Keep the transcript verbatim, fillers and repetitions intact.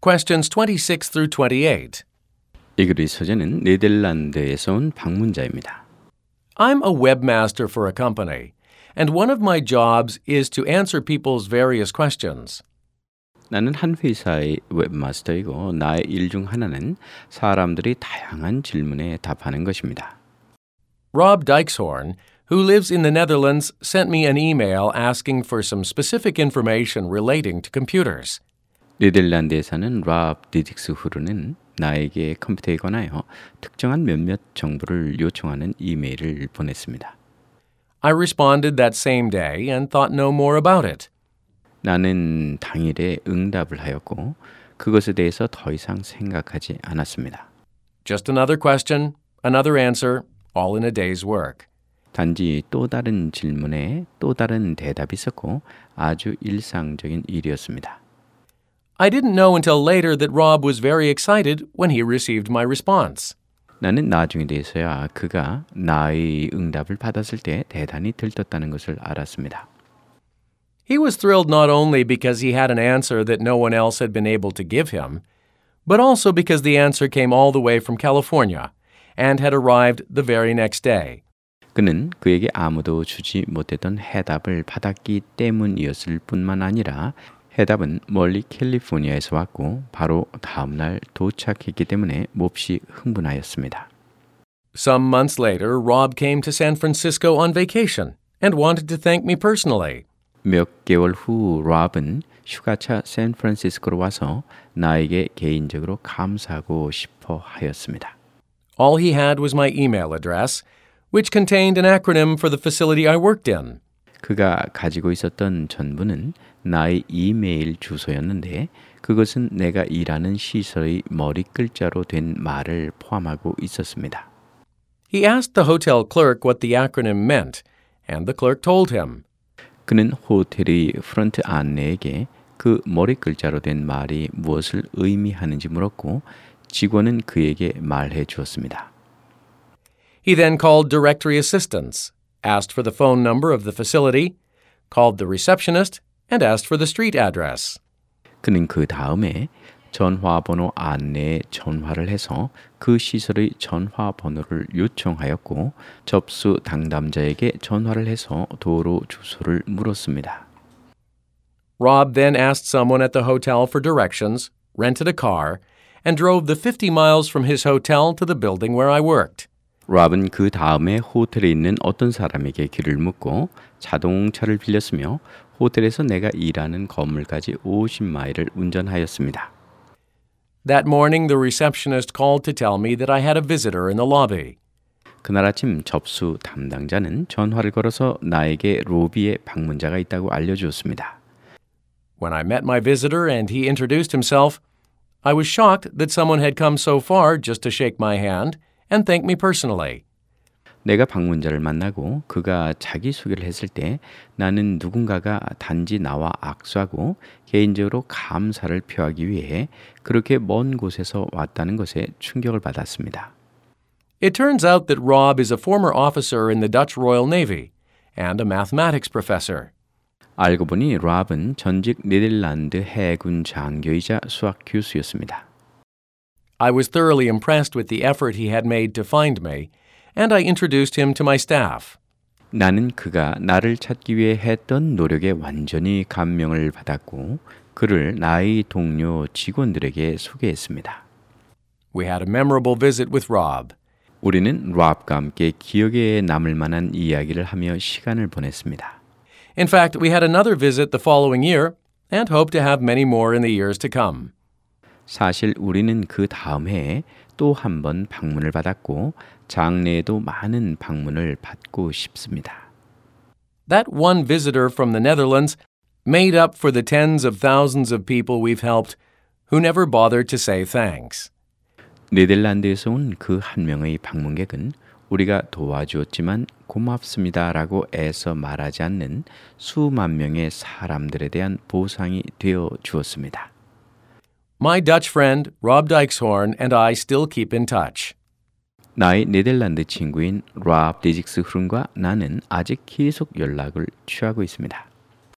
Questions twenty-six through twenty-eight. 이 글의 소재는 네덜란드에서 온 방문자입니다. I'm a webmaster for a company, and one of my jobs is to answer people's various questions. 나는 한 회사의 웹마스터이고 나의 일 중 하나는 사람들이 다양한 질문에 답하는 것입니다. Rob Dykeshorn, who lives in the Netherlands, sent me an email asking for some specific information relating to computers. 네덜란드에 사는 랍 디직스후르는 나에게 컴퓨터에 관하여 특정한 몇몇 정보를 요청하는 이메일을 보냈습니다. I responded that same day and thought no more about it. 나는 당일에 응답을 하였고 그것에 대해서 더 이상 생각하지 않았습니다. Just another question, another answer, all in a day's work. 단지 또 다른 질문에 또 다른 대답이 있었고 아주 일상적인 일이었습니다. I didn't know until later that Rob was very excited when he received my response. 나는 나중에 대해서야 그가 나의 응답을 받았을 때 대단히 들떴다는 것을 알았습니다. He was thrilled not only because he had an answer that no one else had been able to give him, but also because the answer came all the way from California and had arrived the very next day. 그는 그에게 아무도 주지 못했던 해답을 받았기 때문이었을 뿐만 아니라 해답은 멀리 캘리포니아에서 왔고 바로 다음 날 도착했기 때문에 몹시 흥분하였습니다. Some months later, Rob came to San Francisco on vacation and wanted to thank me personally. 몇 개월 후 랍은 휴가차 샌프란시스코로 와서 나에게 개인적으로 감사하고 싶어 하였습니다. All he had was my email address, which contained an acronym for the facility I worked in. 그가 가지고 있었던 전부는 나의 이메일 주소였는데 그것은 내가 일하는 시설의 머리 글자로 된 말을 포함하고 있었습니다. He asked the hotel clerk what the acronym meant, and the clerk told him. 그는 호텔의 프런트 안내에게 그 머리 글자로 된 말이 무엇을 의미하는지 물었고 직원은 그에게 말해 주었습니다. He then called directory assistants, asked for the phone number of the facility, called the receptionist, and asked for the street address. 그는 그 다음에 전화번호 안내에 전화를 해서 그 시설의 전화번호를 요청하였고 접수 담당자에게 전화를 해서 도로 주소를 물었습니다. Rob then asked someone at the hotel for directions, rented a car, and drove the fifty miles from his hotel to the building where I worked. 랍은 그 다음에 호텔에 있는 어떤 사람에게 길을 묻고 자동차를 빌렸으며 호텔에서 내가 일하는 건물까지 오십 마일을 운전하였습니다. That morning, the receptionist called to tell me that I had a visitor in the lobby. 그날 아침 접수 담당자는 전화를 걸어서 나에게 로비에 방문자가 있다고 알려주었습니다. When I met my visitor and he introduced himself, I was shocked that someone had come so far just to shake my hand and thank me personally. 내가 방문자를 만나고 그가 자기소개를 했을 때 나는 누군가가 단지 나와 악수하고 개인적으로 감사를 표하기 위해 그렇게 먼 곳에서 왔다는 것에 충격을 받았습니다. It turns out that Rob is a former officer in the Dutch Royal Navy and a mathematics professor. 알고 보니 랍은 전직 네덜란드 해군 장교이자 수학 교수였습니다. I was thoroughly impressed with the effort he had made to find me, and I introduced him to my staff. 나는 그가 나를 찾기 위해 했던 노력에 완전히 감명을 받았고 그를 나의 동료 직원들에게 소개했습니다. We had a memorable visit with Rob. 우리는 랍과 함께 기억에 남을 만한 이야기를 하며 시간을 보냈습니다. In fact, we had another visit the following year and hope to have many more in the years to come. 사실 우리는 그 다음 해에 또 한 번 방문을 받았고 장래에도 많은 방문을 받고 싶습니다. That one visitor from the Netherlands made up for the tens of thousands of people we've helped who never bothered to say thanks. 네덜란드에서 온 그 한 명의 방문객은 우리가 도와주었지만 고맙습니다라고 애써 말하지 않는 수만 명의 사람들에 대한 보상이 되어 주었습니다. My Dutch friend, Rob Dykeshorn, and I still keep in touch. 나의 네덜란드 친구인 랍 디직스흐른과 나는 아직 계속 연락을 취하고 있습니다.